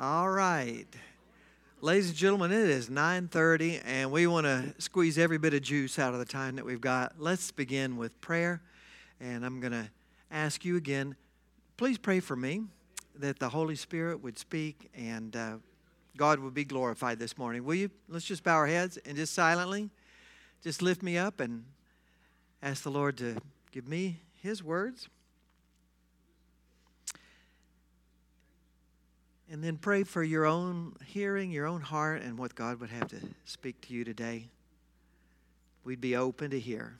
All right. Ladies and gentlemen, it is 9:30, and we want to squeeze every bit of juice out of the time that we've got. Let's begin with prayer, and I'm going to ask you again, please pray for me that the Holy Spirit would speak and God would be glorified this morning. Will you? Let's just bow our heads and just silently just lift me up and ask the Lord to give me His words. And then pray for your own hearing, your own heart, and what God would have to speak to you today. We'd be open to hear.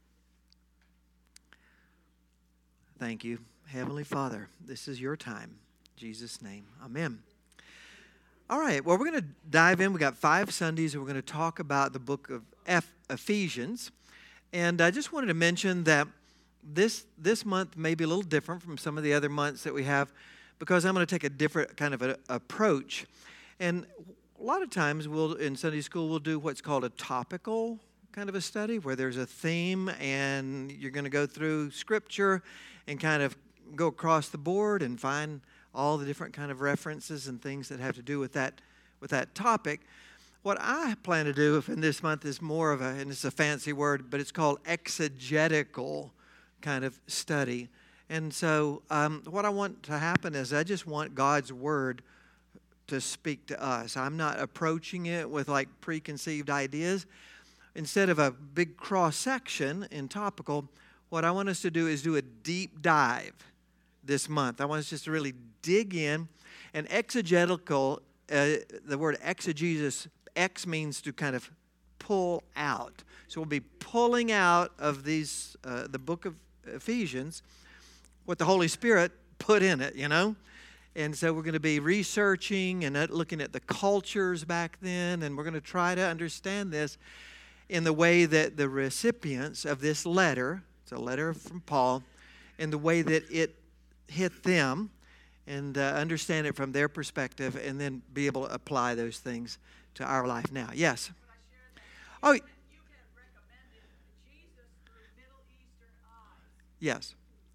Thank you. Heavenly Father, this is your time. In Jesus' name, amen. All right, well, we're going to dive in. We got 5 Sundays, and we're going to talk about the book of Ephesians. And I just wanted to mention that this month may be a little different from some of the other months that we have, because I'm going to take a different kind of approach. And a lot of times in Sunday school, we'll do what's called a topical kind of a study, where there's a theme and you're going to go through Scripture and kind of go across the board and find all the different kind of references and things that have to do with that topic. What I plan to do in this month is more of and it's a fancy word, but it's called exegetical kind of study. And so what I want to happen is I just want God's Word to speak to us. I'm not approaching it with like preconceived ideas. Instead of a big cross-section in topical, what I want us to do is do a deep dive this month. I want us just to really dig in. And exegetical, the word exegesis, ex means to kind of pull out. So we'll be pulling out of these the book of Ephesians what the Holy Spirit put in it, And so we're going to be researching and looking at the cultures back then, and we're going to try to understand this in the way that the recipients of this letter, it's a letter from Paul, in the way that it hit them, and understand it from their perspective, and then be able to apply those things to our life now. Yes? Oh, yes.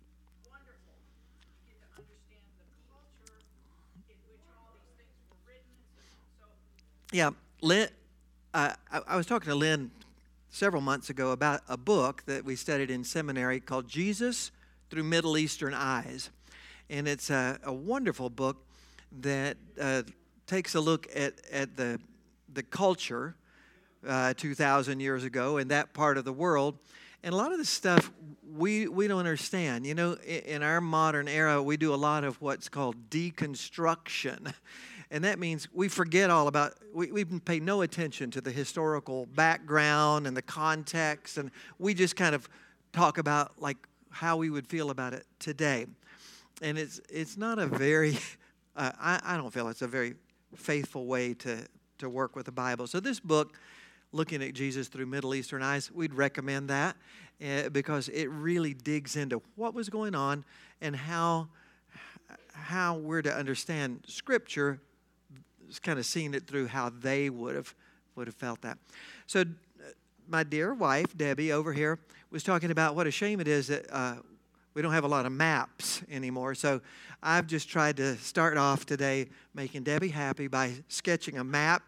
Yeah, Lynn, I was talking to Lynn several months ago about a book that we studied in seminary called Jesus Through Middle Eastern Eyes. And it's a wonderful book that takes a look at the culture 2,000 years ago in that part of the world. And a lot of the stuff we don't understand. In our modern era, we do a lot of what's called deconstruction. And that means we forget all about, we pay no attention to the historical background and the context, and we just kind of talk about like how we would feel about it today. And it's not a very, I don't feel it's a very faithful way to work with the Bible. So this book, Looking at Jesus Through Middle Eastern Eyes, we'd recommend that because it really digs into what was going on and how we're to understand Scripture, kind of seeing it through how they would have felt that. So my dear wife, Debbie, over here, was talking about what a shame it is that we don't have a lot of maps anymore. So I've just tried to start off today making Debbie happy by sketching a map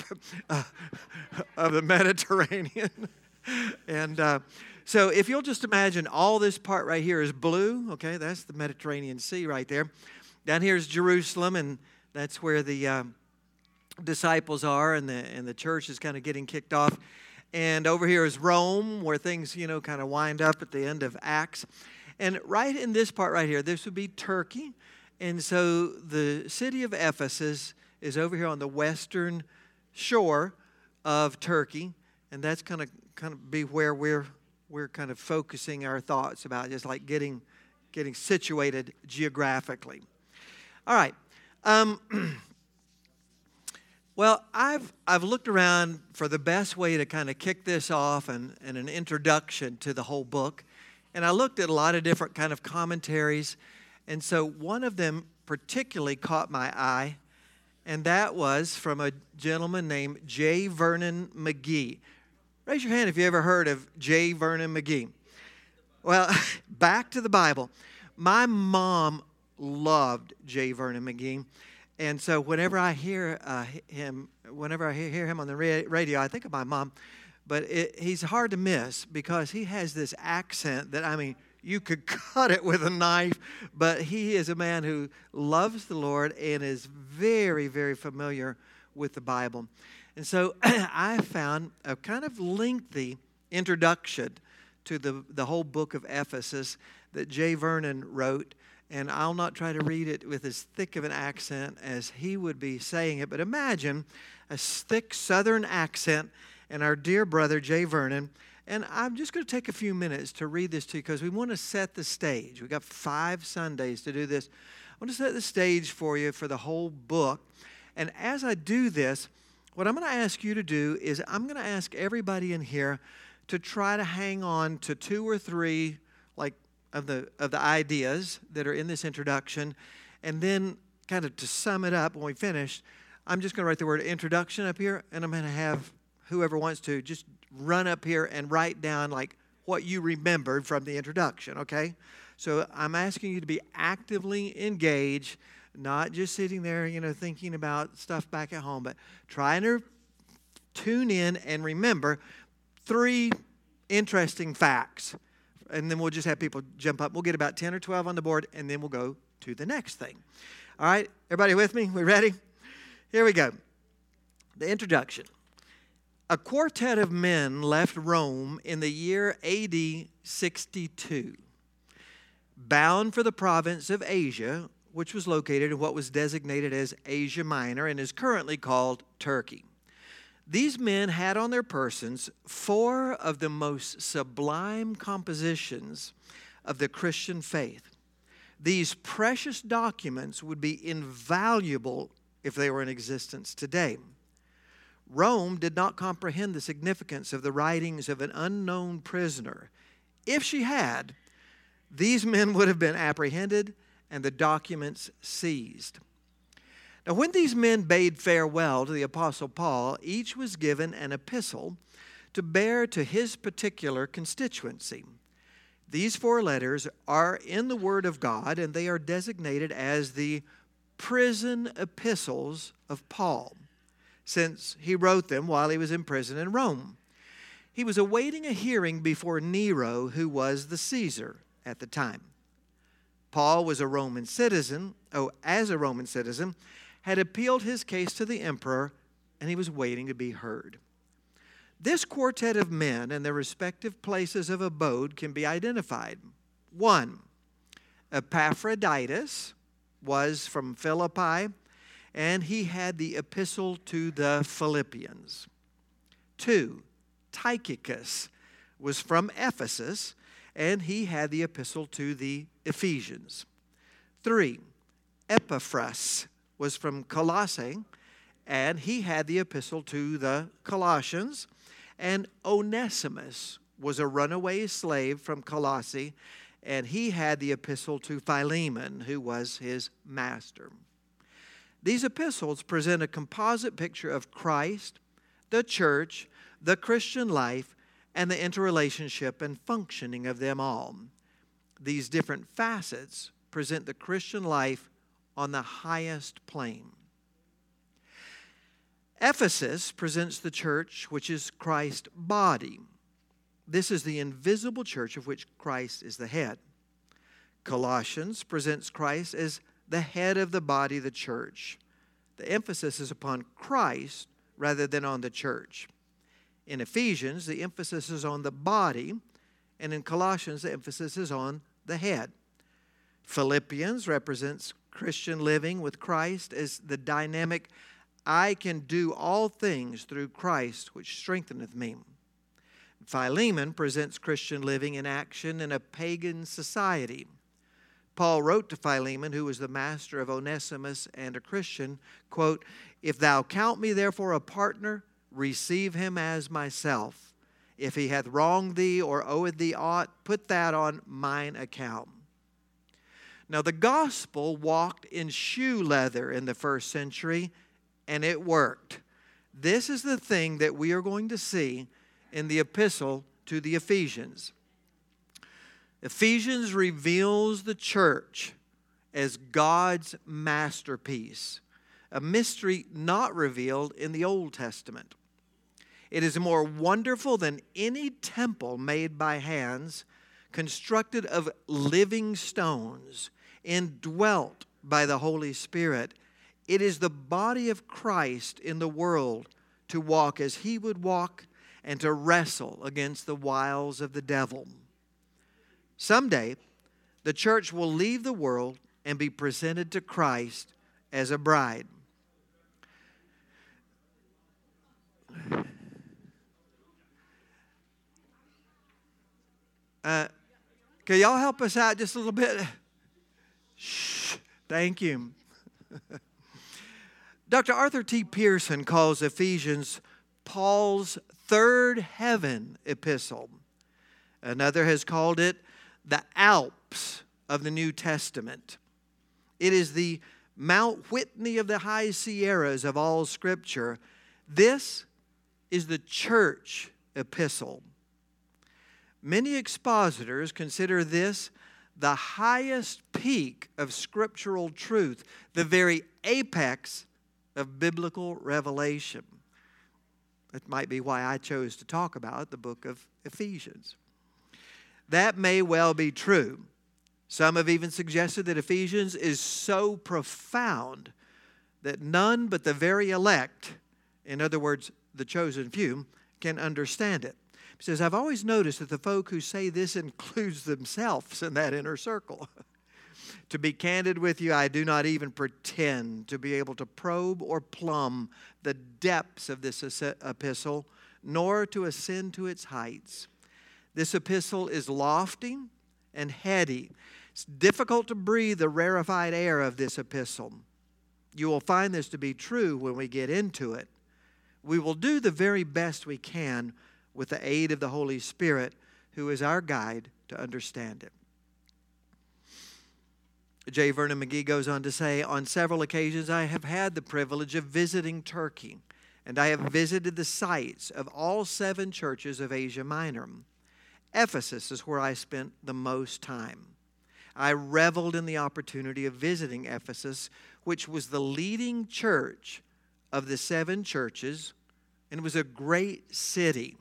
of the Mediterranean. And so if you'll just imagine all this part right here is blue, okay, that's the Mediterranean Sea right there. Down here is Jerusalem, and that's where the disciples are, and the church is kind of getting kicked off. And over here is Rome, where things, kind of wind up at the end of Acts. And right in this part right here, this would be Turkey. And so the city of Ephesus is over here on the western shore of Turkey. And that's kind of be where we're kind of focusing our thoughts about, just like getting situated geographically. All right. Well, I've looked around for the best way to kind of kick this off and an introduction to the whole book. And I looked at a lot of different kind of commentaries. And so one of them particularly caught my eye, and that was from a gentleman named J. Vernon McGee. Raise your hand if you ever heard of J. Vernon McGee. Well, back to the Bible. My mom loved J. Vernon McGee. And so whenever I hear whenever I hear him on the radio, I think of my mom. But he's hard to miss because he has this accent that, I mean, you could cut it with a knife. But he is a man who loves the Lord and is very, very familiar with the Bible. And so I found a kind of lengthy introduction to the whole book of Ephesus that J. Vernon wrote. And I'll not try to read it with as thick of an accent as he would be saying it. But imagine a thick southern accent and our dear brother J. Vernon. And I'm just going to take a few minutes to read this to you because we want to set the stage. We've got 5 Sundays to do this. I want to set the stage for you for the whole book. And as I do this, what I'm going to ask you to do is I'm going to ask everybody in here to try to hang on to 2 or 3 of the ideas that are in this introduction. And then kind of to sum it up when we finish, I'm just going to write the word introduction up here, and I'm going to have whoever wants to just run up here and write down what you remembered from the introduction, okay? So I'm asking you to be actively engaged, not just sitting there, thinking about stuff back at home, but trying to tune in and remember 3 interesting facts. And then we'll just have people jump up. We'll get about 10 or 12 on the board, and then we'll go to the next thing. All right, everybody with me? We ready? Here we go. The introduction. A quartet of men left Rome in the year AD 62, bound for the province of Asia, which was located in what was designated as Asia Minor and is currently called Turkey. These men had on their persons 4 of the most sublime compositions of the Christian faith. These precious documents would be invaluable if they were in existence today. Rome did not comprehend the significance of the writings of an unknown prisoner. If she had, these men would have been apprehended and the documents seized. Now, when these men bade farewell to the Apostle Paul, each was given an epistle to bear to his particular constituency. These 4 letters are in the Word of God, and they are designated as the prison epistles of Paul, since he wrote them while he was in prison in Rome. He was awaiting a hearing before Nero, who was the Caesar at the time. Paul was a Roman citizen, as a Roman citizen, had appealed his case to the emperor, and he was waiting to be heard. This quartet of men and their respective places of abode can be identified. 1, Epaphroditus was from Philippi, and he had the epistle to the Philippians. 2, Tychicus was from Ephesus, and he had the epistle to the Ephesians. 3, Epaphras was from Colossae, and he had the epistle to the Colossians. And Onesimus was a runaway slave from Colossae, and he had the epistle to Philemon, who was his master. These epistles present a composite picture of Christ, the church, the Christian life, and the interrelationship and functioning of them all. These different facets present the Christian life on the highest plane. Ephesus presents the church, which is Christ's body. This is the invisible church of which Christ is the head. Colossians presents Christ as the head of the body, the church. The emphasis is upon Christ rather than on the church. In Ephesians, the emphasis is on the body, and in Colossians, the emphasis is on the head. Philippians represents Christian living with Christ as the dynamic, I can do all things through Christ, which strengtheneth me. Philemon presents Christian living in action in a pagan society. Paul wrote to Philemon, who was the master of Onesimus and a Christian, quote, "If thou count me therefore a partner, receive him as myself. If he hath wronged thee or owed thee aught, put that on mine account." Now, the gospel walked in shoe leather in the first century, and it worked. This is the thing that we are going to see in the epistle to the Ephesians. Ephesians reveals the church as God's masterpiece. a mystery not revealed in the Old Testament. It is more wonderful than any temple made by hands, constructed of living stones, indwelt by the Holy Spirit. It is the body of Christ in the world to walk as He would walk and to wrestle against the wiles of the devil. Someday, the church will leave the world and be presented to Christ as a bride. Can y'all help us out just a little bit? Shh. Thank you. Dr. Arthur T. Pearson calls Ephesians Paul's third heaven epistle. Another has called it the Alps of the New Testament. It is the Mount Whitney of the high Sierras of all Scripture. This is the church epistle. Many expositors consider this the highest peak of scriptural truth, the very apex of biblical revelation. That might be why I chose to talk about the book of Ephesians. That may well be true. Some have even suggested that Ephesians is so profound that none but the very elect, in other words, the chosen few, can understand it. He says, I've always noticed that the folk who say this includes themselves in that inner circle. To be candid with you, I do not even pretend to be able to probe or plumb the depths of this epistle, nor to ascend to its heights. This epistle is lofty and heady. It's difficult to breathe the rarefied air of this epistle. You will find this to be true when we get into it. We will do the very best we can with the aid of the Holy Spirit, who is our guide to understand it. J. Vernon McGee goes on to say, on several occasions I have had the privilege of visiting Turkey, and I have visited the sites of all 7 churches of Asia Minor. Ephesus is where I spent the most time. I reveled in the opportunity of visiting Ephesus, which was the leading church of the 7 churches, and it was a great city.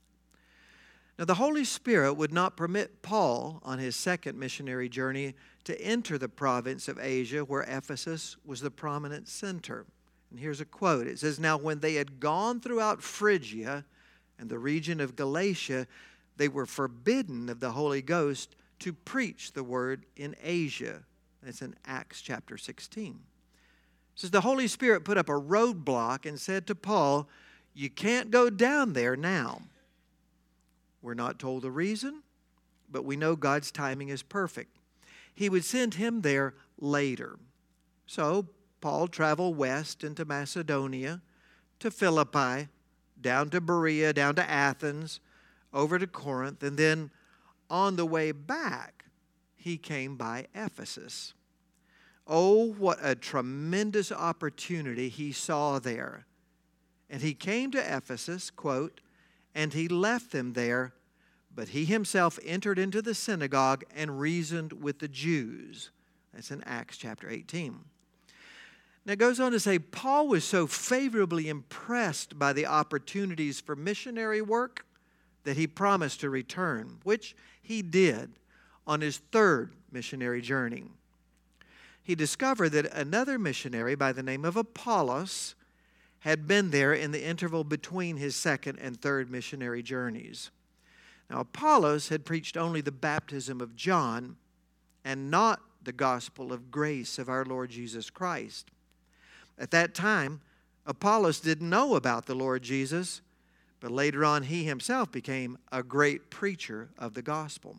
Now, the Holy Spirit would not permit Paul on his second missionary journey to enter the province of Asia where Ephesus was the prominent center. And here's a quote. It says, now when they had gone throughout Phrygia and the region of Galatia, they were forbidden of the Holy Ghost to preach the word in Asia. That's in Acts chapter 16. It says the Holy Spirit put up a roadblock and said to Paul, you can't go down there now. We're not told the reason, but we know God's timing is perfect. He would send him there later. So Paul traveled west into Macedonia, to Philippi, down to Berea, down to Athens, over to Corinth, and then on the way back, he came by Ephesus. Oh, what a tremendous opportunity he saw there. And he came to Ephesus, quote, and he left them there, but he himself entered into the synagogue and reasoned with the Jews. That's in Acts chapter 18. Now it goes on to say, Paul was so favorably impressed by the opportunities for missionary work that he promised to return, which he did on his third missionary journey. He discovered that another missionary by the name of Apollos had been there in the interval between his second and third missionary journeys. Now, Apollos had preached only the baptism of John and not the gospel of grace of our Lord Jesus Christ. At that time, Apollos didn't know about the Lord Jesus, but later on he himself became a great preacher of the gospel.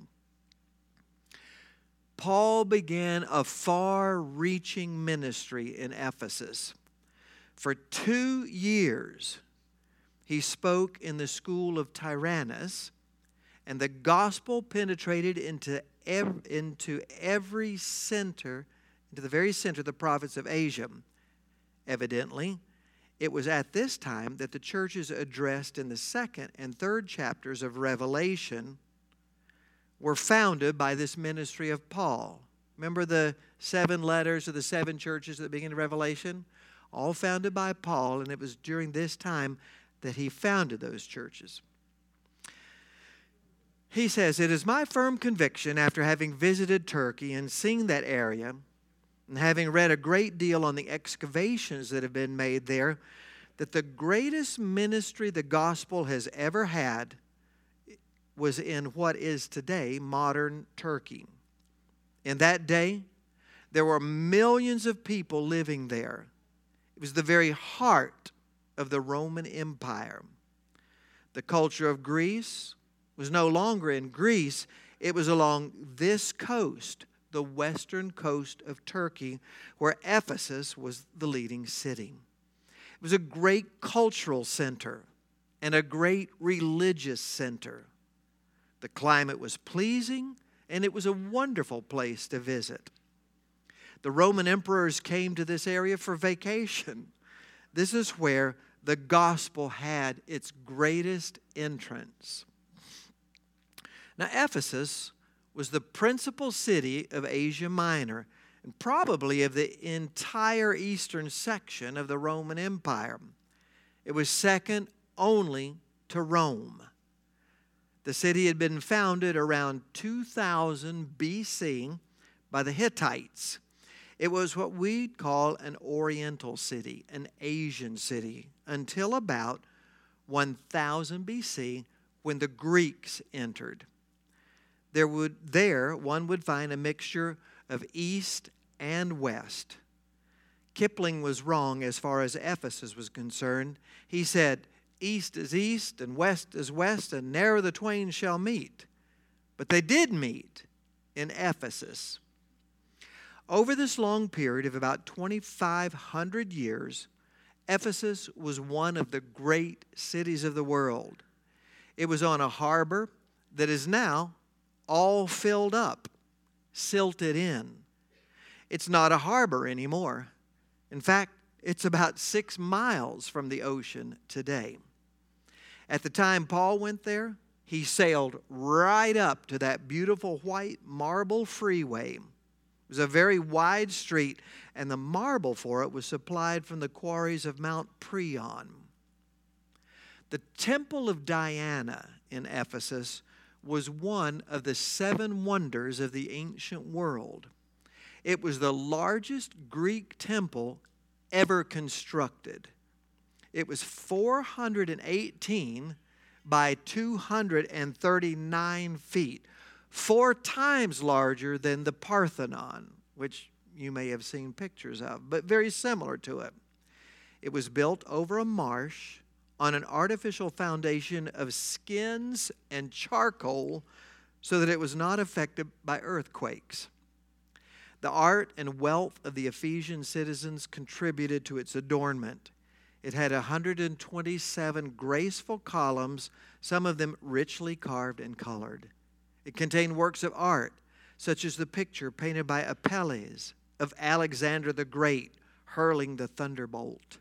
Paul began a far-reaching ministry in Ephesus. For 2 years, he spoke in the school of Tyrannus, and the gospel penetrated into every center, into the very center of the province of Asia. Evidently, it was at this time that the churches addressed in the second and third chapters of Revelation were founded by this ministry of Paul. Remember the 7 letters of the 7 churches at the beginning of Revelation? all founded by Paul, and it was during this time that he founded those churches. He says, "It is my firm conviction, after having visited Turkey and seen that area, and having read a great deal on the excavations that have been made there, that the greatest ministry the gospel has ever had was in what is today modern Turkey. In that day, there were millions of people living there. It was the very heart of the Roman Empire. The culture of Greece was no longer in Greece. It was along this coast, the western coast of Turkey, where Ephesus was the leading city. It was a great cultural center and a great religious center. The climate was pleasing, and it was a wonderful place to visit. The Roman emperors came to this area for vacation. This is where the gospel had its greatest entrance." Now, Ephesus was the principal city of Asia Minor, and probably of the entire eastern section of the Roman Empire. It was second only to Rome. The city had been founded around 2000 BC by the Hittites. It was what we'd call an Oriental city, an Asian city, until about 1000 BC when the Greeks entered. There one would find a mixture of East and West. Kipling was wrong as far as Ephesus was concerned. He said, "East is east and west is west, and ne'er the twain shall meet." But they did meet in Ephesus. Over this long period of about 2,500 years, Ephesus was one of the great cities of the world. It was on a harbor that is now all filled up, silted in. It's not a harbor anymore. In fact, it's about 6 miles from the ocean today. At the time Paul went there, he sailed right up to that beautiful white marble freeway. It was a very wide street, and the marble for it was supplied from the quarries of Mount Prion. The Temple of Diana in Ephesus was one of the 7 wonders of the ancient world. It was the largest Greek temple ever constructed. It was 418 by 239 feet, 4 times larger than the Parthenon, which you may have seen pictures of, but very similar to it. It was built over a marsh on an artificial foundation of skins and charcoal so that it was not affected by earthquakes. The art and wealth of the Ephesian citizens contributed to its adornment. It had 127 graceful columns, some of them richly carved and colored. It contained works of art, such as the picture painted by Apelles of Alexander the Great hurling the thunderbolt.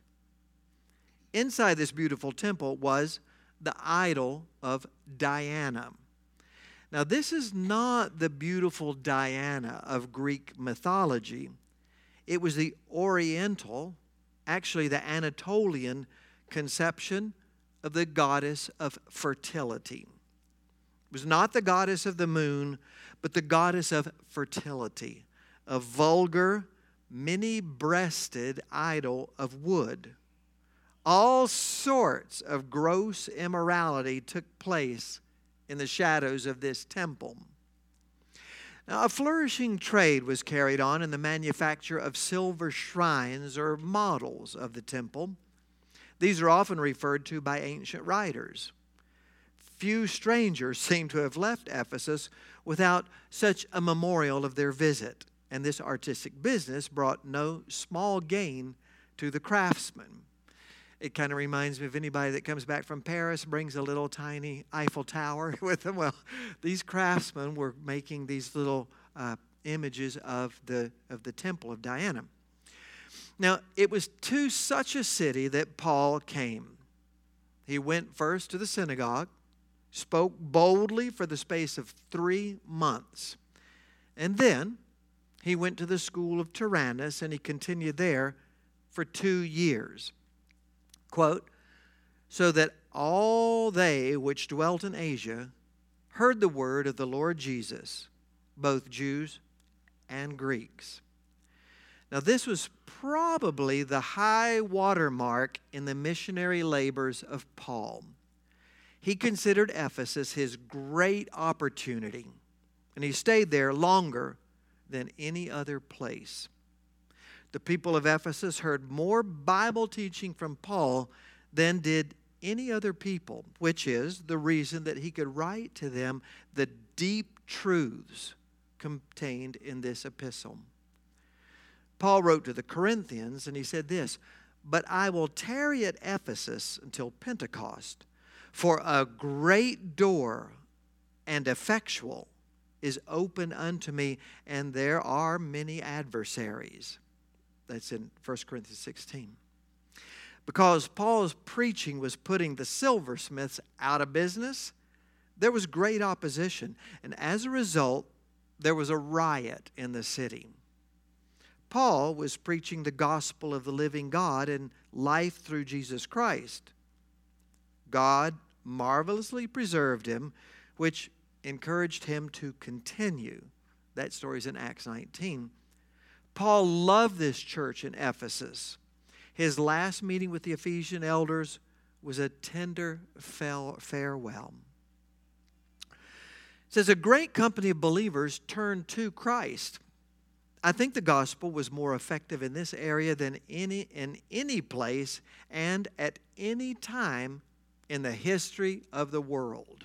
Inside this beautiful temple was the idol of Diana. Now, this is not the beautiful Diana of Greek mythology. It was the Oriental, actually the Anatolian conception of the goddess of fertility. It was not the goddess of the moon, but the goddess of fertility, a vulgar, many-breasted idol of wood. All sorts of gross immorality took place in the shadows of this temple. Now, a flourishing trade was carried on in the manufacture of silver shrines or models of the temple. These are often referred to by ancient writers. Few strangers seem to have left Ephesus without such a memorial of their visit, and this artistic business brought no small gain to the craftsmen. It kind of reminds me of anybody that comes back from Paris, brings a little tiny Eiffel Tower with them. Well, these craftsmen were making these little images of the Temple of Diana. Now, it was to such a city that Paul came. He went first to the synagogue, spoke boldly for the space of 3 months. And then he went to the school of Tyrannus, and he continued there for 2 years. Quote, so that all they which dwelt in Asia heard the word of the Lord Jesus, both Jews and Greeks. Now, this was probably the high watermark in the missionary labors of Paul. He considered Ephesus his great opportunity, and he stayed there longer than any other place. The people of Ephesus heard more Bible teaching from Paul than did any other people, which is the reason that he could write to them the deep truths contained in this epistle. Paul wrote to the Corinthians, and he said this, but I will tarry at Ephesus until Pentecost, for a great door and effectual is open unto me, and there are many adversaries. That's in 1 Corinthians 16. Because Paul's preaching was putting the silversmiths out of business, there was great opposition, and as a result, there was a riot in the city. Paul was preaching the gospel of the living God and life through Jesus Christ. God marvelously preserved him, which encouraged him to continue. That story's in Acts 19. Paul loved this church in Ephesus. His last meeting with the Ephesian elders was a tender farewell. It says, a great company of believers turned to Christ. I think the gospel was more effective in this area than in any place and at any time in the history of the world.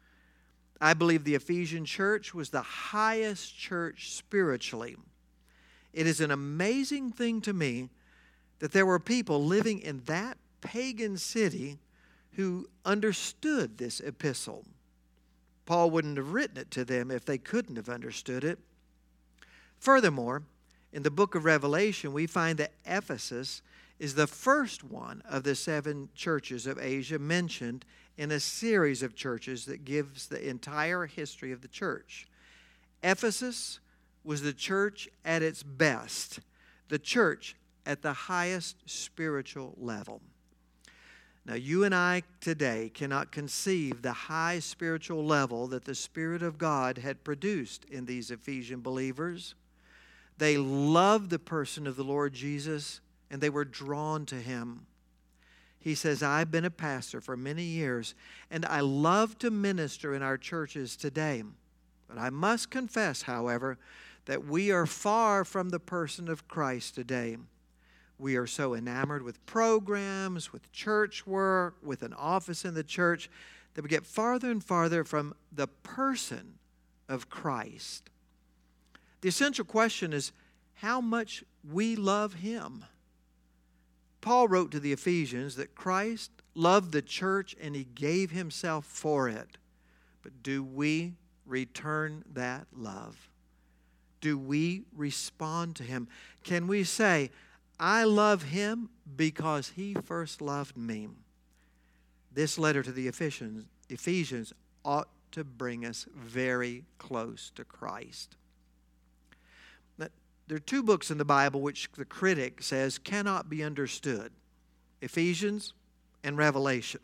I believe the Ephesian church was the highest church spiritually. It is an amazing thing to me that there were people living in that pagan city who understood this epistle. Paul wouldn't have written it to them if they couldn't have understood it. Furthermore, in the book of Revelation, we find that Ephesus is the first one of the 7 churches of Asia mentioned in a series of churches that gives the entire history of the church. Ephesus was the church at its best, the church at the highest spiritual level. Now, you and I today cannot conceive the high spiritual level that the Spirit of God had produced in these Ephesian believers. They loved the person of the Lord Jesus, and they were drawn to him. He says, I've been a pastor for many years, and I love to minister in our churches today. But I must confess, however, that we are far from the person of Christ today. We are so enamored with programs, with church work, with an office in the church, that we get farther and farther from the person of Christ. The essential question is how much we love him. Paul wrote to the Ephesians that Christ loved the church and he gave himself for it. But do we return that love? Do we respond to him? Can we say, I love him because he first loved me? This letter to the Ephesians ought to bring us very close to Christ. There are 2 books in the Bible which the critic says cannot be understood: Ephesians and Revelation.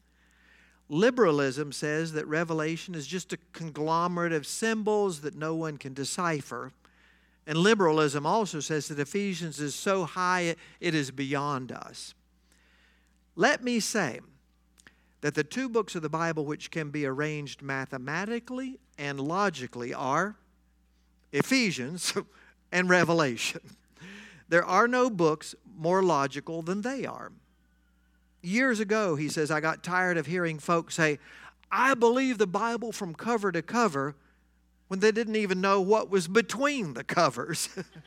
Liberalism says that Revelation is just a conglomerate of symbols that no one can decipher. And liberalism also says that Ephesians is so high it is beyond us. Let me say that the 2 books of the Bible which can be arranged mathematically and logically are Ephesians and Revelation. There are no books more logical than they are. Years ago, he says, I got tired of hearing folks say, I believe the Bible from cover to cover, when they didn't even know what was between the covers.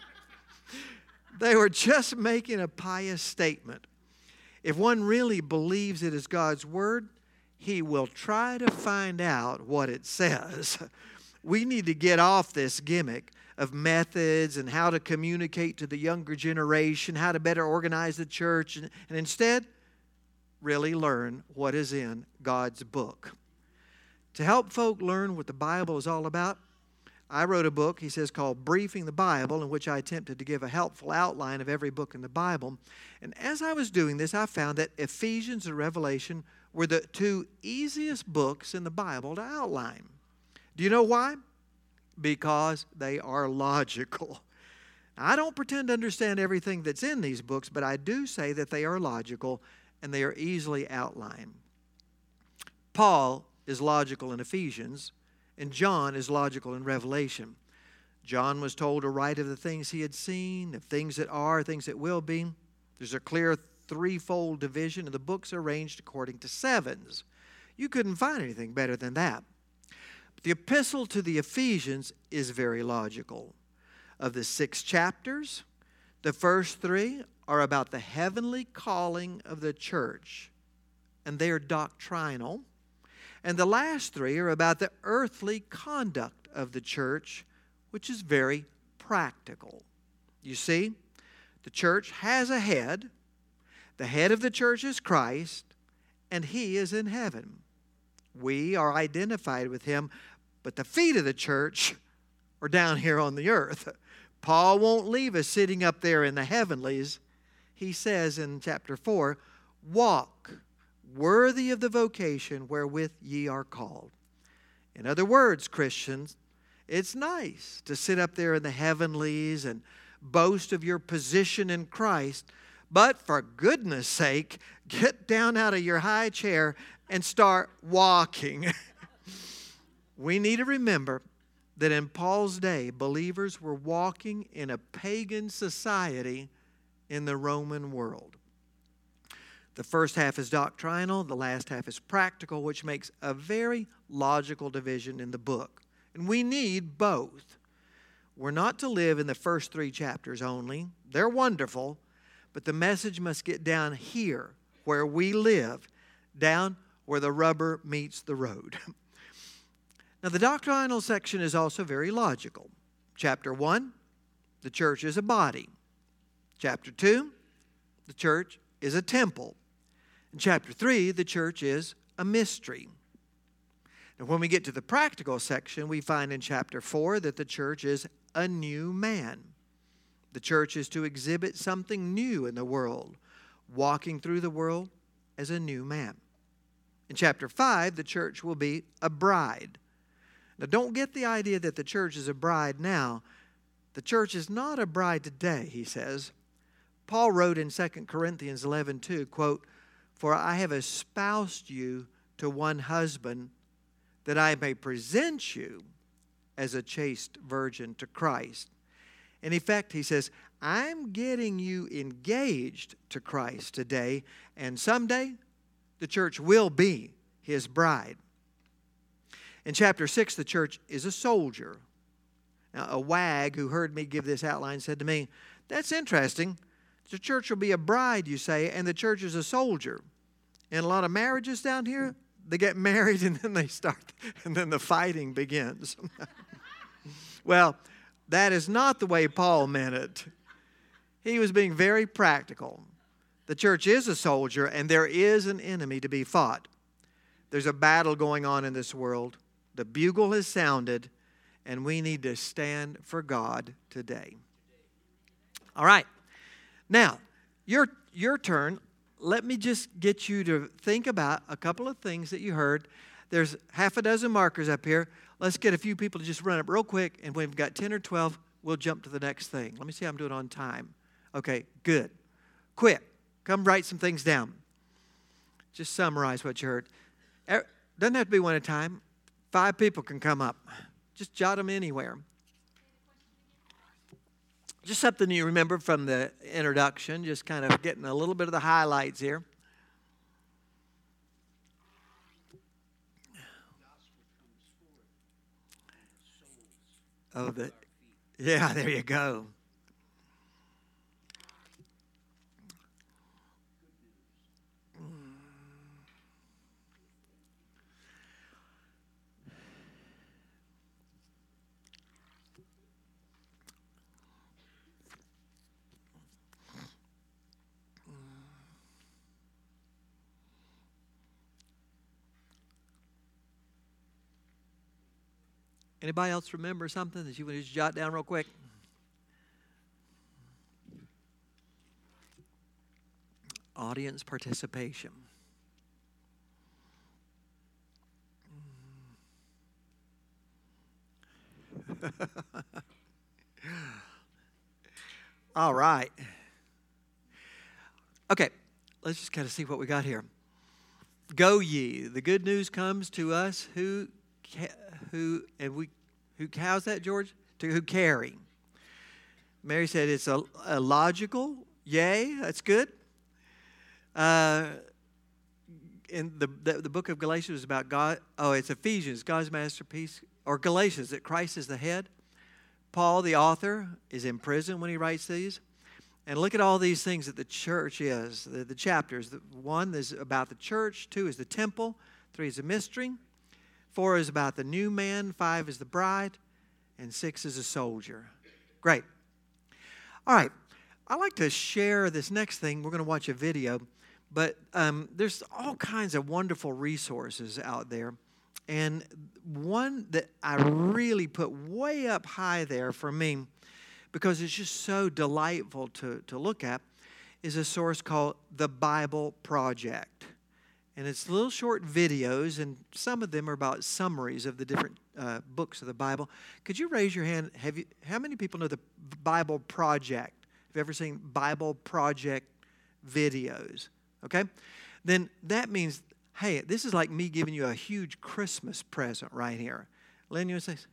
They were just making a pious statement. If one really believes it is God's Word, he will try to find out what it says. We need to get off this gimmick of methods and how to communicate to the younger generation, how to better organize the church, and instead really learn what is in God's book. To help folk learn what the Bible is all about, I wrote a book, he says, called Briefing the Bible, in which I attempted to give a helpful outline of every book in the Bible. And as I was doing this, I found that Ephesians and Revelation were the two easiest books in the Bible to outline. Do you know why? Because they are logical. I don't pretend to understand everything that's in these books, but I do say that they are logical and they are easily outlined. Paul is logical in Ephesians, and John is logical in Revelation. John was told to write of the things he had seen, of things that are, things that will be. There's a clear threefold division, and the books are arranged according to sevens. You couldn't find anything better than that. But the epistle to the Ephesians is very logical. Of the 6 chapters, the first 3 are about the heavenly calling of the church, and they are doctrinal. And the last 3 are about the earthly conduct of the church, which is very practical. You see, the church has a head. The head of the church is Christ, and He is in heaven. We are identified with Him, but the feet of the church are down here on the earth. Paul won't leave us sitting up there in the heavenlies. He says in chapter 4, walk worthy of the vocation wherewith ye are called. In other words, Christians, it's nice to sit up there in the heavenlies and boast of your position in Christ, but for goodness sake, get down out of your high chair and start walking. We need to remember that in Paul's day, believers were walking in a pagan society in the Roman world. The first half is doctrinal, the last half is practical, which makes a very logical division in the book. And we need both. We're not to live in the first 3 chapters only. They're wonderful, but the message must get down here where we live, down where the rubber meets the road. Now, the doctrinal section is also very logical. Chapter 1, the church is a body. Chapter 2, the church is a temple. In chapter 3, the church is a mystery. And when we get to the practical section, we find in chapter 4 that the church is a new man. The church is to exhibit something new in the world, walking through the world as a new man. In chapter 5, the church will be a bride. Now, don't get the idea that the church is a bride now. The church is not a bride today, he says. Paul wrote in 2 Corinthians 11:2, quote, "For I have espoused you to one husband, that I may present you as a chaste virgin to Christ." In effect, he says, I'm getting you engaged to Christ today, and someday the church will be His bride. In chapter 6, the church is a soldier. Now, a wag who heard me give this outline said to me, "That's interesting. The church will be a bride, you say, and the church is a soldier. And a lot of marriages down here, they get married and then and then the fighting begins." Well, that is not the way Paul meant it. He was being very practical. The church is a soldier, and there is an enemy to be fought. There's a battle going on in this world. The bugle has sounded, and we need to stand for God today. All right. Now, your turn. Let me just get you to think about a couple of things that you heard. There's half a dozen markers up here. Let's get a few people to just run up real quick, and when we've got 10 or 12, we'll jump to the next thing. Let me see how I'm doing on time. Okay, good. Quick. Come write some things down. Just summarize what you heard. Doesn't have to be one at a time. 5 people can come up. Just jot them anywhere. Just something you remember from the introduction, just kind of getting a little bit of the highlights here. Oh, yeah, there you go. Anybody else remember something that you want to just jot down real quick? Audience participation. All right. Okay, let's just kind of see what we got here. Go ye. The good news comes to us how's that, George? Who carry. Mary said it's a logical, yay, that's good. In the book of Galatians is about God. Oh, it's Ephesians, God's masterpiece, or Galatians, that Christ is the head. Paul, the author, is in prison when he writes these. And look at all these things that the church is, the chapters. 1 is about the church, 2 is the temple, 3 is the mystery, 4 is about the new man, 5 is the bride, and 6 is a soldier. Great. All right. I'd like to share this next thing. We're going to watch a video. But there's all kinds of wonderful resources out there. And one that I really put way up high there for me, because it's just so delightful to look at, is a source called The Bible Project. And it's little short videos, and some of them are about summaries of the different books of the Bible. Could you raise your hand? How many people know the Bible Project? Have you ever seen Bible Project videos? Okay? Then that means, hey, this is like me giving you a huge Christmas present right here. Lynn, you want to say?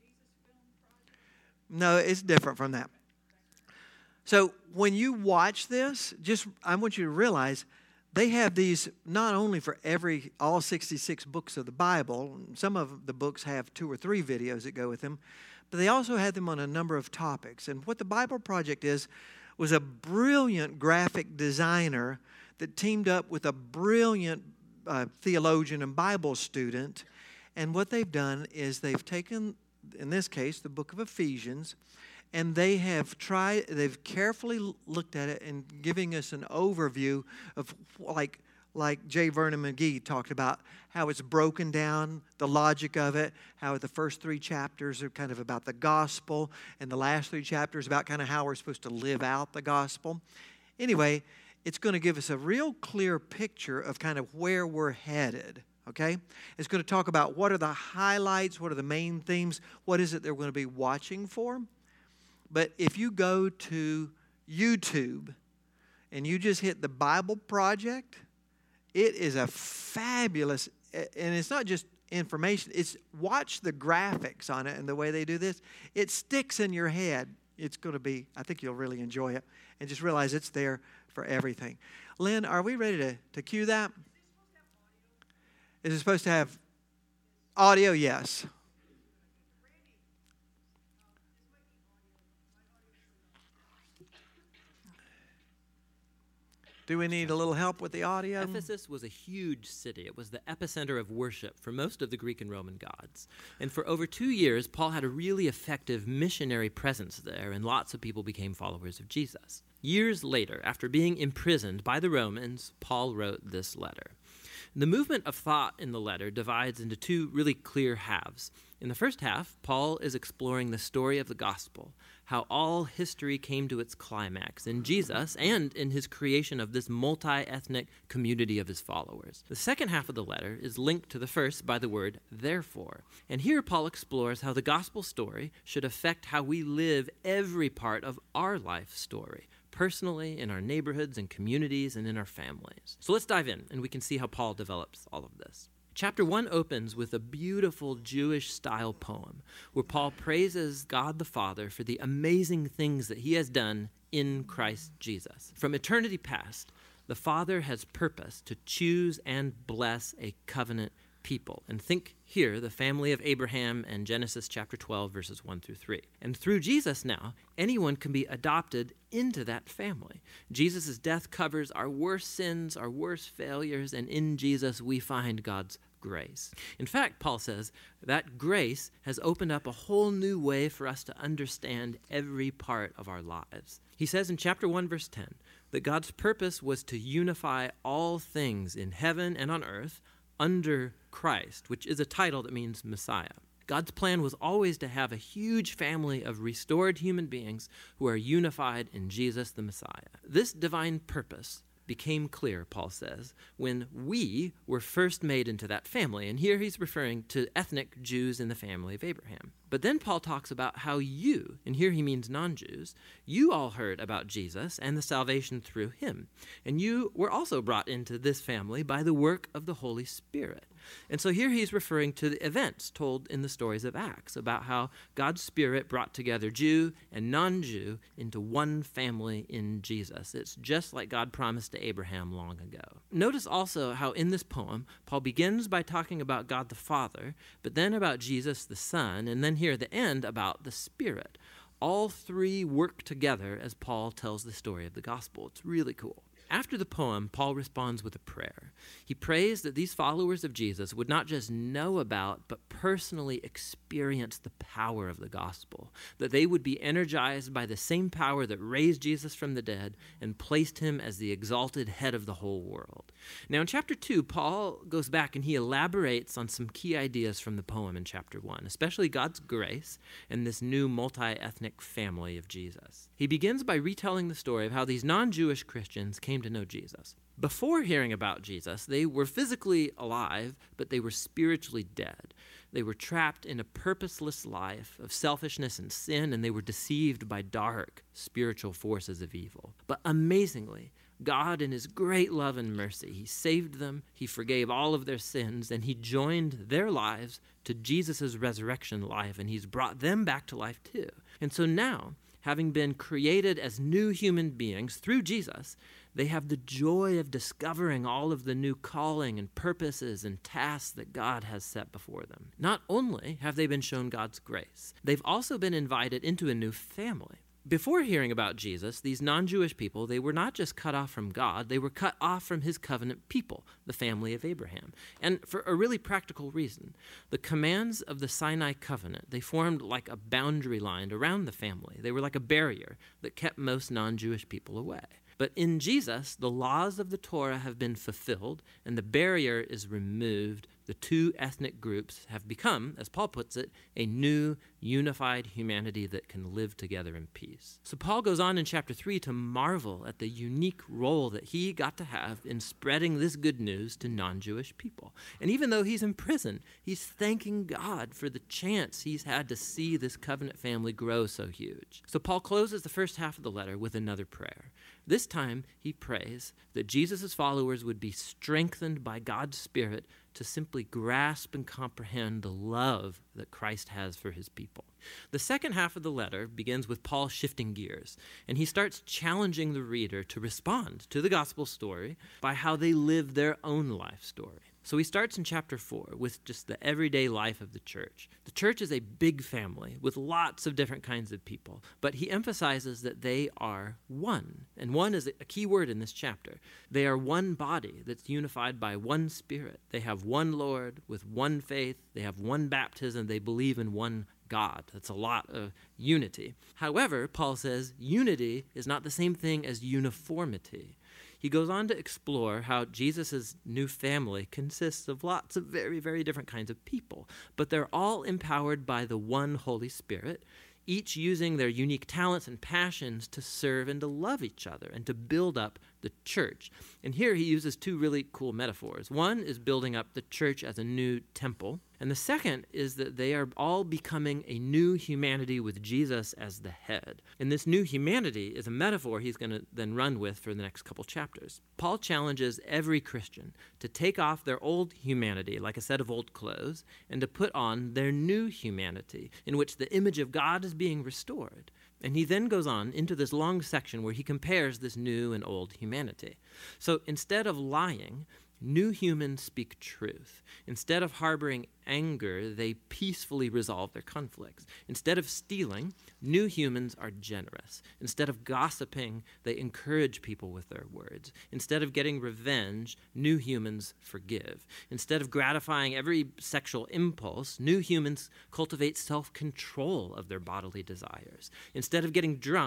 No, it's different from that. So when you watch this, I want you to realize they have these not only for all 66 books of the Bible. Some of the books have 2 or 3 videos that go with them, but they also have them on a number of topics. And what the Bible Project was a brilliant graphic designer that teamed up with a brilliant theologian and Bible student. And what they've done is they've taken, in this case, the book of Ephesians, and they've carefully looked at it and giving us an overview of like J. Vernon McGee talked about, how it's broken down, the logic of it, how the first 3 chapters are kind of about the gospel, and the last 3 chapters about kind of how we're supposed to live out the gospel. Anyway, it's going to give us a real clear picture of kind of where we're headed, okay? It's going to talk about what are the highlights, what are the main themes, what is it they're going to be watching for. But if you go to YouTube and you just hit the Bible Project, it is a fabulous, and it's not just information, it's watch the graphics on it and the way they do this. It sticks in your head. It's going to be, I think you'll really enjoy it. And just realize it's there for everything. Lynn, are we ready to cue that? Is it supposed to have audio? Yes. Do we need a little help with the audio? Ephesus was a huge city. It was the epicenter of worship for most of the Greek and Roman gods. And for over 2 years, Paul had a really effective missionary presence there, and lots of people became followers of Jesus. Years later, after being imprisoned by the Romans, Paul wrote this letter. The movement of thought in the letter divides into 2 really clear halves. In the first half, Paul is exploring the story of the gospel, how all history came to its climax in Jesus and in his creation of this multi-ethnic community of his followers. The second half of the letter is linked to the first by the word therefore. And here Paul explores how the gospel story should affect how we live every part of our life story, personally, in our neighborhoods and communities, and in our families. So let's dive in, and we can see how Paul develops all of this. Chapter 1 opens with a beautiful Jewish-style poem where Paul praises God the Father for the amazing things that he has done in Christ Jesus. From eternity past, the Father has purposed to choose and bless a covenant people. And think here, the family of Abraham and Genesis chapter 12, verses 1 through 3. And through Jesus now, anyone can be adopted into that family. Jesus' death covers our worst sins, our worst failures, and in Jesus we find God's grace. In fact, Paul says that grace has opened up a whole new way for us to understand every part of our lives. He says in chapter 1, verse 10, that God's purpose was to unify all things in heaven and on earth under Christ, which is a title that means Messiah. God's plan was always to have a huge family of restored human beings who are unified in Jesus the Messiah. This divine purpose became clear, Paul says, when we were first made into that family. And here he's referring to ethnic Jews in the family of Abraham. But then Paul talks about how you, and here he means non-Jews, you all heard about Jesus and the salvation through him. And you were also brought into this family by the work of the Holy Spirit. And so here he's referring to the events told in the stories of Acts about how God's Spirit brought together Jew and non-Jew into one family in Jesus. It's just like God promised to Abraham long ago. Notice also how in this poem, Paul begins by talking about God the Father, but then about Jesus the Son, and then here at the end about the Spirit. All three work together as Paul tells the story of the gospel. It's really cool. After the poem, Paul responds with a prayer. He prays that these followers of Jesus would not just know about, but personally experience the power of the gospel, that they would be energized by the same power that raised Jesus from the dead and placed him as the exalted head of the whole world. Now in chapter 2, Paul goes back and he elaborates on some key ideas from the poem in chapter 1, especially God's grace and this new multi-ethnic family of Jesus. He begins by retelling the story of how these non-Jewish Christians came to know Jesus. Before hearing about Jesus, they were physically alive, but they were spiritually dead. They were trapped in a purposeless life of selfishness and sin, and they were deceived by dark spiritual forces of evil. But amazingly, God, in his great love and mercy, he saved them, he forgave all of their sins, and he joined their lives to Jesus' resurrection life, and he's brought them back to life too. And so now, having been created as new human beings through Jesus, they have the joy of discovering all of the new calling and purposes and tasks that God has set before them. Not only have they been shown God's grace, they've also been invited into a new family. Before hearing about Jesus, these non-Jewish people, they were not just cut off from God, they were cut off from his covenant people, the family of Abraham. And for a really practical reason, the commands of the Sinai covenant, they formed like a boundary line around the family. They were like a barrier that kept most non-Jewish people away. But in Jesus, the laws of the Torah have been fulfilled and the barrier is removed. The two ethnic groups have become, as Paul puts it, a new unified humanity that can live together in peace. So Paul goes on in chapter 3 to marvel at the unique role that he got to have in spreading this good news to non-Jewish people. And even though he's in prison, he's thanking God for the chance he's had to see this covenant family grow so huge. So Paul closes the first half of the letter with another prayer. This time, he prays that Jesus' followers would be strengthened by God's Spirit to simply grasp and comprehend the love that Christ has for his people. The second half of the letter begins with Paul shifting gears, and he starts challenging the reader to respond to the gospel story by how they live their own life story. So he starts in chapter 4 with just the everyday life of the church. The church is a big family with lots of different kinds of people, but he emphasizes that they are one. And one is a key word in this chapter. They are one body that's unified by one Spirit. They have one Lord with one faith. They have one baptism. They believe in one God. That's a lot of unity. However, Paul says unity is not the same thing as uniformity. He goes on to explore how Jesus' new family consists of lots of very, very different kinds of people, but they're all empowered by the one Holy Spirit, each using their unique talents and passions to serve and to love each other and to build up the church. And here he uses two really cool metaphors. One is building up the church as a new temple, and the second is that they are all becoming a new humanity with Jesus as the head. And this new humanity is a metaphor he's going to then run with for the next couple chapters. Paul challenges every Christian to take off their old humanity, like a set of old clothes, and to put on their new humanity, in which the image of God is being restored. And he then goes on into this long section where he compares this new and old humanity. So instead of lying, new humans speak truth. Instead of harboring anger, they peacefully resolve their conflicts. Instead of stealing, new humans are generous. Instead of gossiping, they encourage people with their words. Instead of getting revenge, new humans forgive. Instead of gratifying every sexual impulse, new humans cultivate self-control of their bodily desires. Instead of getting drunk,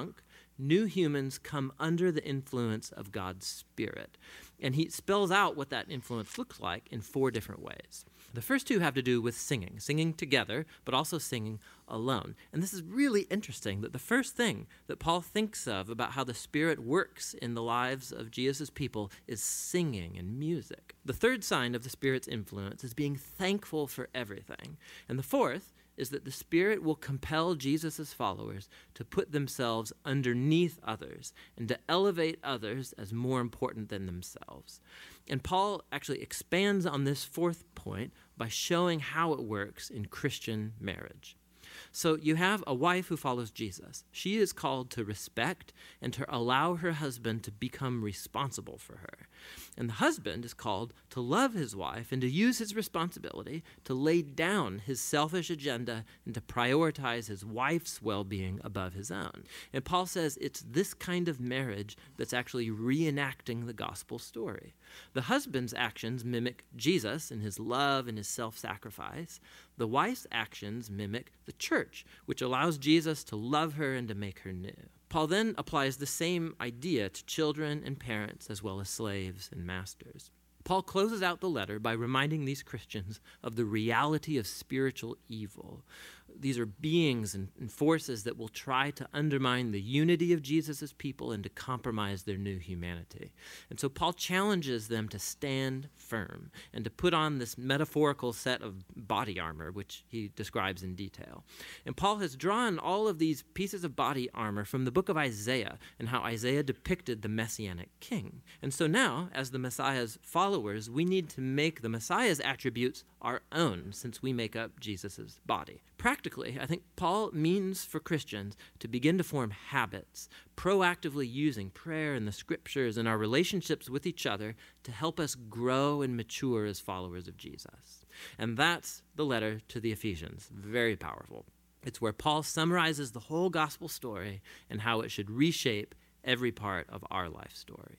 new humans come under the influence of God's Spirit. And he spells out what that influence looks like in 4 different ways. The first 2 have to do with singing together, but also singing alone. And this is really interesting that the first thing that Paul thinks of about how the Spirit works in the lives of Jesus' people is singing and music. The third sign of the Spirit's influence is being thankful for everything. And the fourth is that the Spirit will compel Jesus' followers to put themselves underneath others and to elevate others as more important than themselves. And Paul actually expands on this fourth point by showing how it works in Christian marriage. So you have a wife who follows Jesus. She is called to respect and to allow her husband to become responsible for her. And the husband is called to love his wife and to use his responsibility to lay down his selfish agenda and to prioritize his wife's well-being above his own. And Paul says it's this kind of marriage that's actually reenacting the gospel story. The husband's actions mimic Jesus in his love and his self-sacrifice. The wife's actions mimic the church, which allows Jesus to love her and to make her new. Paul then applies the same idea to children and parents as well as slaves and masters. Paul closes out the letter by reminding these Christians of the reality of spiritual evil. These are beings and forces that will try to undermine the unity of Jesus' people and to compromise their new humanity. And so Paul challenges them to stand firm and to put on this metaphorical set of body armor, which he describes in detail. And Paul has drawn all of these pieces of body armor from the book of Isaiah and how Isaiah depicted the Messianic king. And so now, as the Messiah's followers, we need to make the Messiah's attributes our own, since we make up Jesus' body. Practically, I think Paul means for Christians to begin to form habits, proactively using prayer and the scriptures and our relationships with each other to help us grow and mature as followers of Jesus. And that's the letter to the Ephesians. Very powerful. It's where Paul summarizes the whole gospel story and how it should reshape every part of our life story.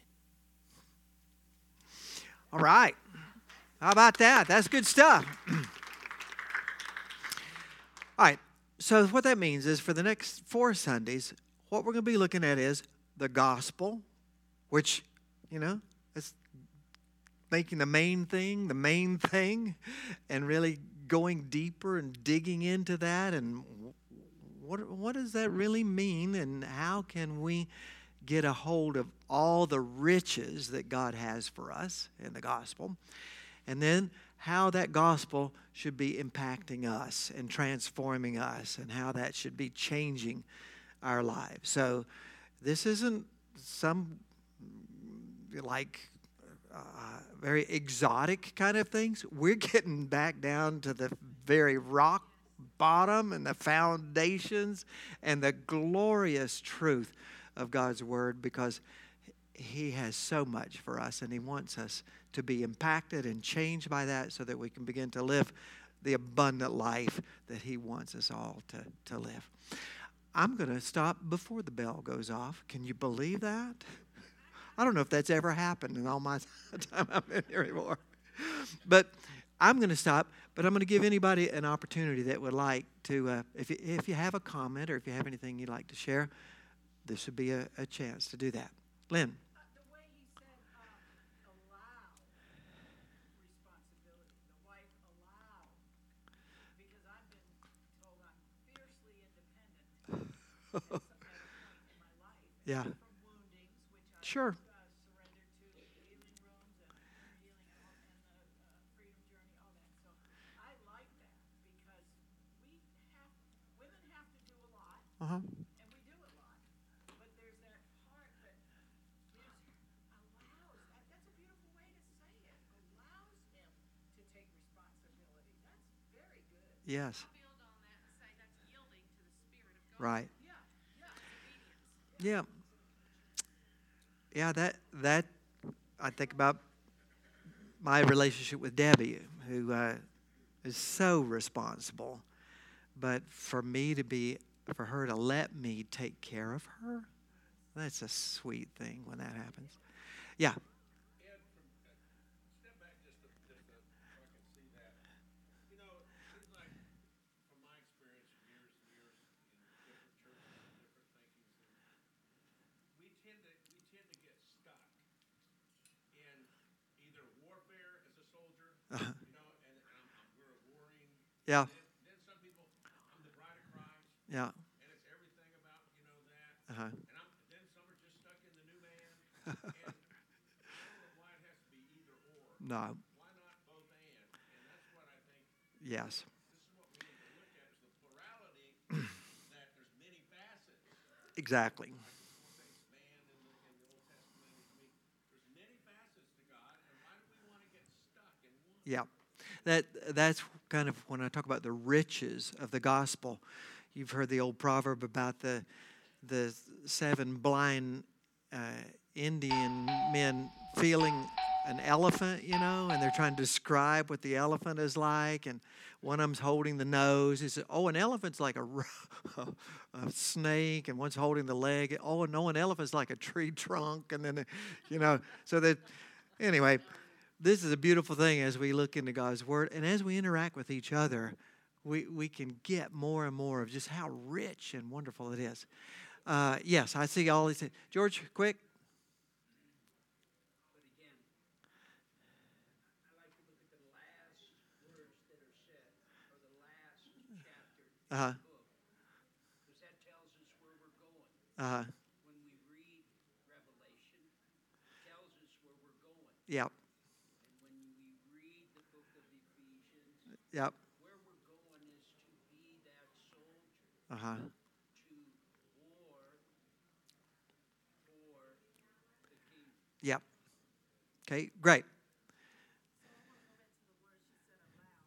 All right. How about that? That's good stuff. All right. So what that means is for the next 4 Sundays, what we're going to be looking at is the gospel, which, is making the main thing, and really going deeper and digging into that. And what does that really mean? And how can we get a hold of all the riches that God has for us in the gospel? And then how that gospel should be impacting us and transforming us, and how that should be changing our lives. So this isn't some very exotic kind of things. We're getting back down to the very rock bottom and the foundations and the glorious truth of God's word, because he has so much for us, and he wants us to be impacted and changed by that so that we can begin to live the abundant life that he wants us all to live. I'm going to stop before the bell goes off. Can you believe that? I don't know if that's ever happened in all my time I've been here anymore. But I'm going to stop, but I'm going to give anybody an opportunity that would like to, if you have a comment or if you have anything you'd like to share, this would be a chance to do that. Lynn. The way he said allow responsibility, the wife allow, because I've been told I'm fiercely independent at a point in my life. Yeah. From woundings, which I Sure. surrendered to the healing rooms and inner healing and the freedom journey, all that. So I like that, because women have to do a lot. Uh-huh. And we do a lot, but there's that part that allows, that's a beautiful way to say it, allows him to take responsibility. That's very good. Yes. Build on that and say that's yielding to the Spirit of God. Right. Yeah, obedience. Yeah. Yeah, that I think about my relationship with Debbie, who is so responsible. But for her to let me take care of her, that's a sweet thing when that happens. Yeah. Step back just so I can see that. It seems like from my experience, years in different churches and different thinkings, Yeah. Then some people, I'm the bride of Christ, Yeah. and it's everything about, that. Uh-huh. And then some are just stuck in the new man. And I don't know why it has to be either or. No. Why not both and? And that's what I think, Yes. this is what we need to look at, is the plurality, that there's many facets. Exactly. One thing, man in the Old Testament, there's many facets to God, and why do we want to get stuck in one? Yeah. That's kind of when I talk about the riches of the gospel. You've heard the old proverb about the 7 blind Indian men feeling an elephant, and they're trying to describe what the elephant is like, and one of them's holding the nose. He said, "Oh, an elephant's like a snake," and one's holding the leg. "Oh, no, an elephant's like a tree trunk," and then, so that, anyway. This is a beautiful thing as we look into God's Word, and as we interact with each other, we can get more and more of just how rich and wonderful it is. Yes, I see all these. George, quick. But again, I like to look at the last words that are said, or the last chapter in Uh-huh. the book, because that tells us where we're going. Uh-huh. When we read Revelation, it tells us where we're going. Yep. And when we read the book of Ephesians, Yep. where we're going is to be that soldier, Uh-huh. to war for the kingdom. Yep. Okay, great. So I want to go back to the words you said aloud,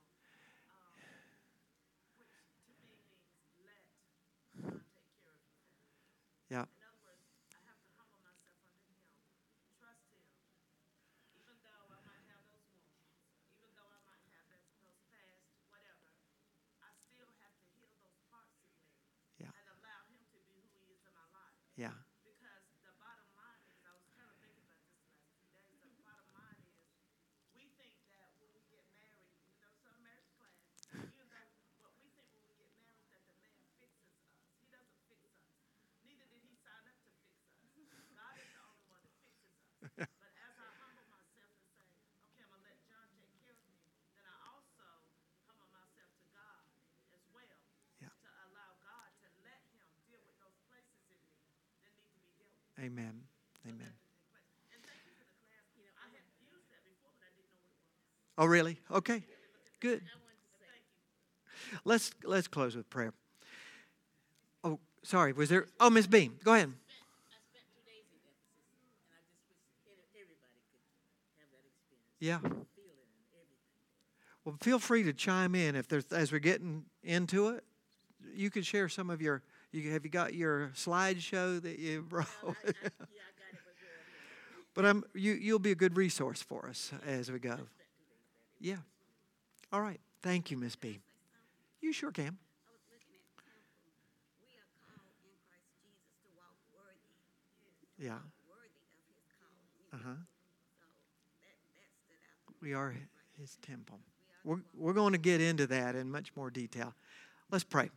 which to me means let God take care of you. Yeah. In other words, I have to humble myself under Him, trust Him, even though I might have those wounds, even though I might have those past, whatever. I still have to heal those parts in me Yeah. and allow Him to be who He is in my life. Yeah. Because the bottom line is, I was kind of thinking about this the last few days. The bottom line is, we think that when we get married, some marriage class, even though what we think when we get married that the man fixes us, he doesn't fix us. Neither did he sign up to fix us. God is the only one that fixes us. But as I humble myself and say, okay, I'm gonna let John take care of me, then I also humble myself to God as well, Yeah. to allow God to let Him deal with those places in me that need to be dealt with. Amen. Amen. And thank you for the class. I had used that before, but I didn't know what it was. Oh, really? Okay. Good. I wanted to say thank you. Let's close with prayer. Oh, sorry. Was there? Oh, Miss Beam. Go ahead. I spent 2 days in Ephesus, and I just wish everybody could have that experience. Yeah. Feel it and everything. Well, feel free to chime in if there's, as we're getting into it. You could share some of your. Have you got your slideshow that you brought? Yeah, I got it, but girl, But you'll be a good resource for us as we go. spent 2 days there. Yeah. All right. Thank you, Miss B. You sure can. I was looking at temple. We are called in Christ Jesus to walk worthy. Yeah. Worthy of his calling. Uh-huh. So that stood out. We are his temple. We're going to get into that in much more detail. Let's pray.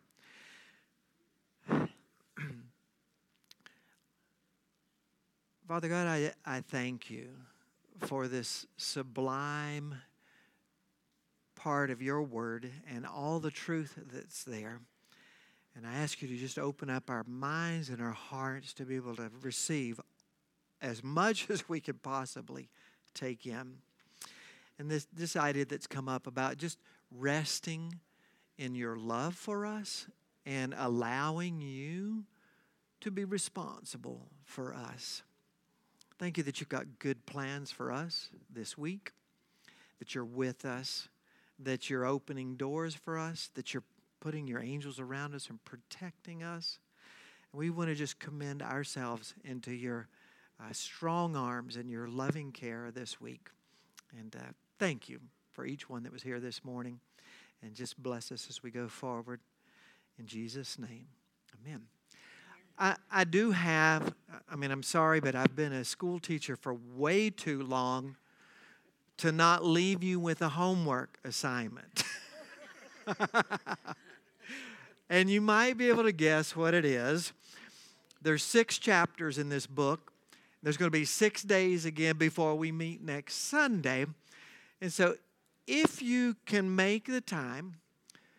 Father God, I thank you for this sublime part of your word and all the truth that's there. And I ask you to just open up our minds and our hearts to be able to receive as much as we could possibly take in. And this idea that's come up about just resting in your love for us and allowing you to be responsible for us. Thank you that you've got good plans for us this week, that you're with us, that you're opening doors for us, that you're putting your angels around us and protecting us. And we want to just commend ourselves into your strong arms and your loving care this week. And thank you for each one that was here this morning. And just bless us as we go forward. In Jesus' name, amen. I do have, I'm sorry, but I've been a school teacher for way too long to not leave you with a homework assignment. And you might be able to guess what it is. There's 6 chapters in this book. There's going to be 6 days again before we meet next Sunday. And so if you can make the time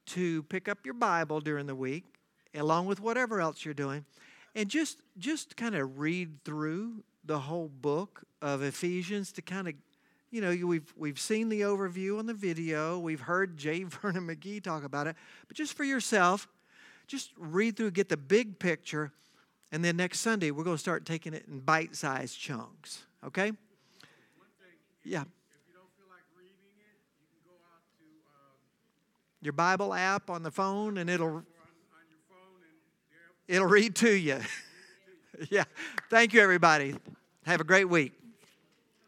to pick up your Bible during the week, along with whatever else you're doing, and just kind of read through the whole book of Ephesians to kind of, we've seen the overview on the video. We've heard J. Vernon McGee talk about it. But just for yourself, just read through, get the big picture, and then next Sunday we're going to start taking it in bite-sized chunks. Okay? One thing, Yeah. if you don't feel like reading it, you can go out to Your Bible app on the phone, and it'll on your phone and read to you. Yeah. Thank you, everybody. Have a great week.